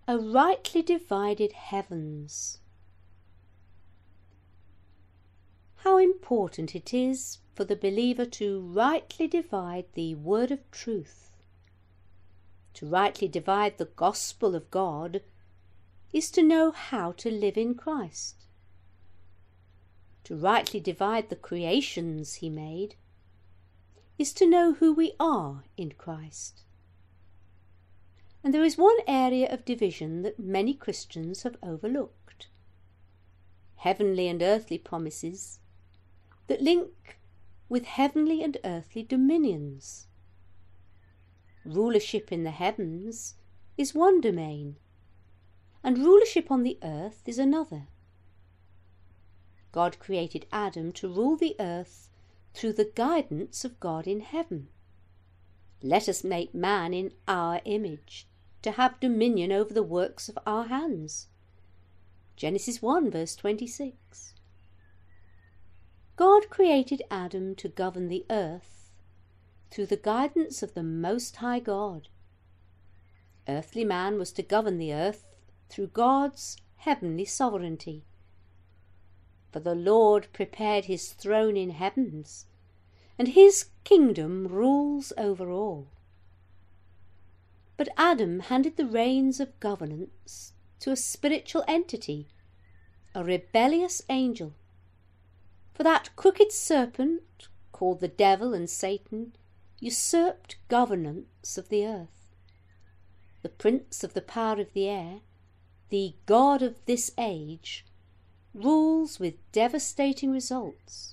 a rightly divided heavens. How important it is for the believer to rightly divide the word of truth. To rightly divide the gospel of God is to know how to live in Christ. To rightly divide the creations he made is to know who we are in Christ. And there is one area of division that many Christians have overlooked: heavenly and earthly promises that link with heavenly and earthly dominions. Rulership in the heavens is one domain, and rulership on the earth is another. God created Adam to rule the earth through the guidance of God in heaven. Let us make man in our image, to have dominion over the works of our hands. Genesis 1 verse 26. God created Adam to govern the earth through the guidance of the Most High God. Earthly man was to govern the earth through God's heavenly sovereignty. For the Lord prepared his throne in heavens, and his kingdom rules over all. But Adam handed the reins of governance to a spiritual entity, a rebellious angel. For that crooked serpent, called the devil and Satan, usurped governance of the earth. The prince of the power of the air, the god of this age, rules with devastating results.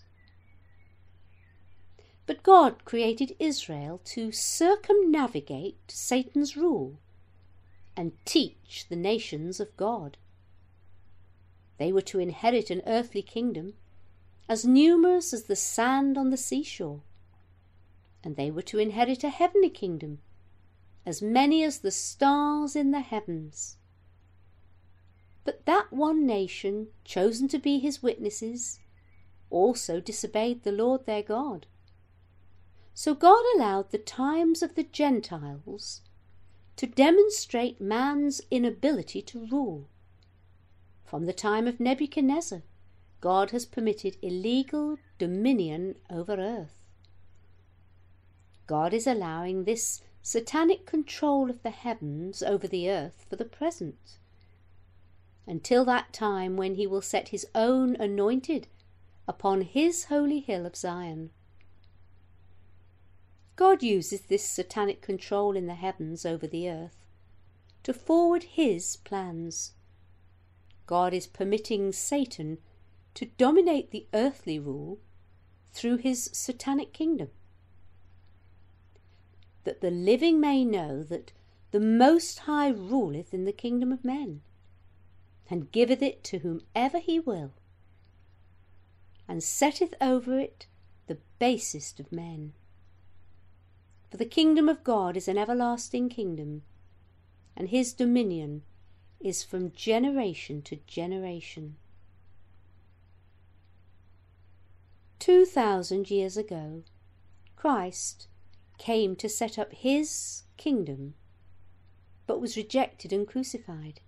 But God created Israel to circumnavigate Satan's rule and teach the nations of God. They were to inherit an earthly kingdom as numerous as the sand on the seashore, and they were to inherit a heavenly kingdom as many as the stars in the heavens. But that one nation, chosen to be his witnesses, also disobeyed the Lord their God. So God allowed the times of the Gentiles to demonstrate man's inability to rule. From the time of Nebuchadnezzar, God has permitted illegal dominion over earth. God is allowing this satanic control of the heavens over the earth for the present, until that time when he will set his own anointed upon his holy hill of Zion. God uses this satanic control in the heavens over the earth to forward his plans. God is permitting Satan to dominate the earthly rule through his satanic kingdom, that the living may know that the Most High ruleth in the kingdom of men, and giveth it to whomever he will, and setteth over it the basest of men. For the kingdom of God is an everlasting kingdom, and his dominion is from generation to generation. 2,000 years ago, Christ came to set up his kingdom, but was rejected and crucified.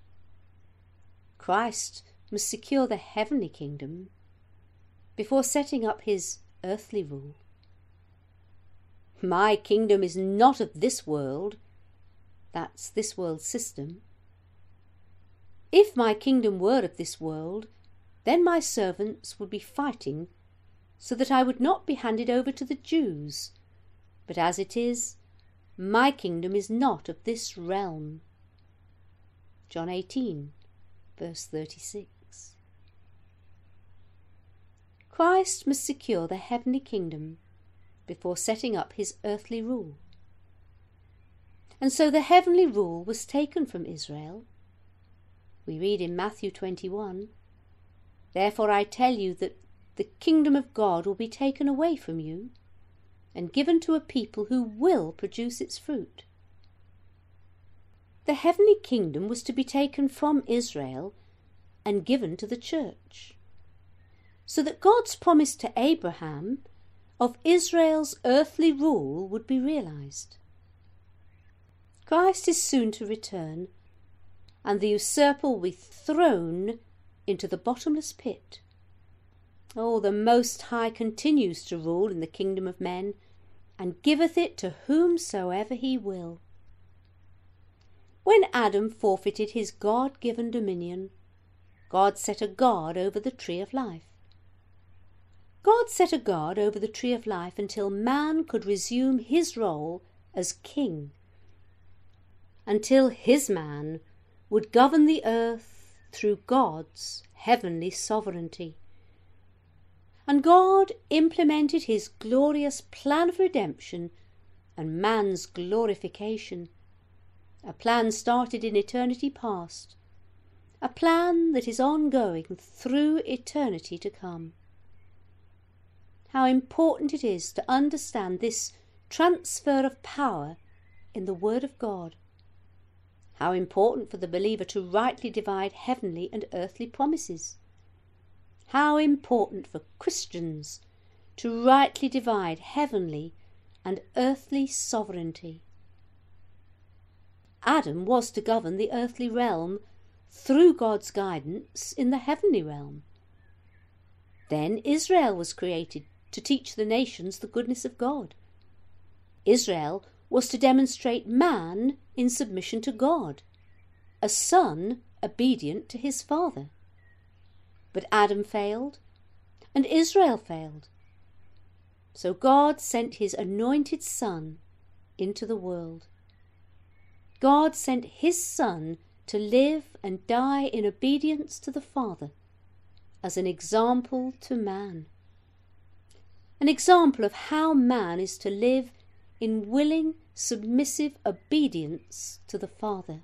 Christ must secure the heavenly kingdom before setting up his earthly rule. My kingdom is not of this world. That's this world's system. If my kingdom were of this world, then my servants would be fighting so that I would not be handed over to the Jews. But as it is, my kingdom is not of this realm. John 18, verse 36. Christ must secure the heavenly kingdom before setting up his earthly rule. And so the heavenly rule was taken from Israel. We read in Matthew 21, "Therefore I tell you that the kingdom of God will be taken away from you and given to a people who will produce its fruit." The heavenly kingdom was to be taken from Israel and given to the church, so that God's promise to Abraham of Israel's earthly rule would be realized. Christ is soon to return, and the usurper will be thrown into the bottomless pit. Oh, the Most High continues to rule in the kingdom of men, and giveth it to whomsoever he will. When Adam forfeited his God-given dominion, God set a guard over the tree of life. God set a guard over the tree of life until man could resume his role as king, until his man would govern the earth through God's heavenly sovereignty. And God implemented his glorious plan of redemption and man's glorification, a plan started in eternity past, a plan that is ongoing through eternity to come. How important it is to understand this transfer of power in the Word of God. How important for the believer to rightly divide heavenly and earthly promises. How important for Christians to rightly divide heavenly and earthly sovereignty. Adam was to govern the earthly realm through God's guidance in the heavenly realm. Then Israel was created to teach the nations the goodness of God. Israel was to demonstrate man in submission to God, a son obedient to his father. But Adam failed, and Israel failed. So God sent his anointed Son into the world. God sent his Son to live and die in obedience to the Father as an example to man. An example of how man is to live in willing, submissive obedience to the Father.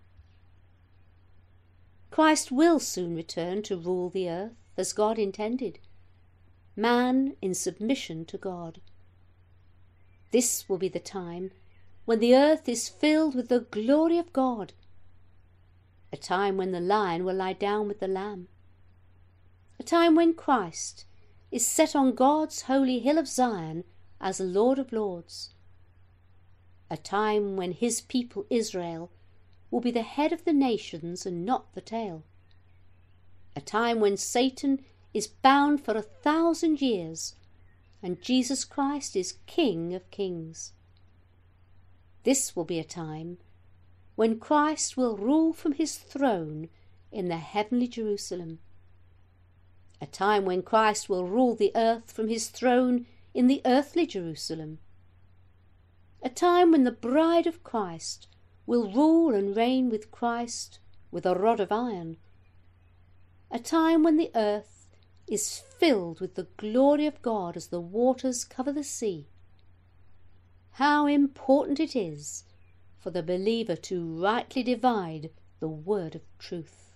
Christ will soon return to rule the earth as God intended, man in submission to God. This will be the time when the earth is filled with the glory of God, a time when the lion will lie down with the lamb, a time when Christ is set on God's holy hill of Zion as Lord of Lords, a time when his people Israel will be the head of the nations and not the tail, a time when Satan is bound for 1,000 years and Jesus Christ is King of Kings. This will be a time when Christ will rule from his throne in the heavenly Jerusalem, a time when Christ will rule the earth from his throne in the earthly Jerusalem, a time when the bride of Christ will rule and reign with Christ with a rod of iron, a time when the earth is filled with the glory of God as the waters cover the sea. How important it is for the believer to rightly divide the word of truth.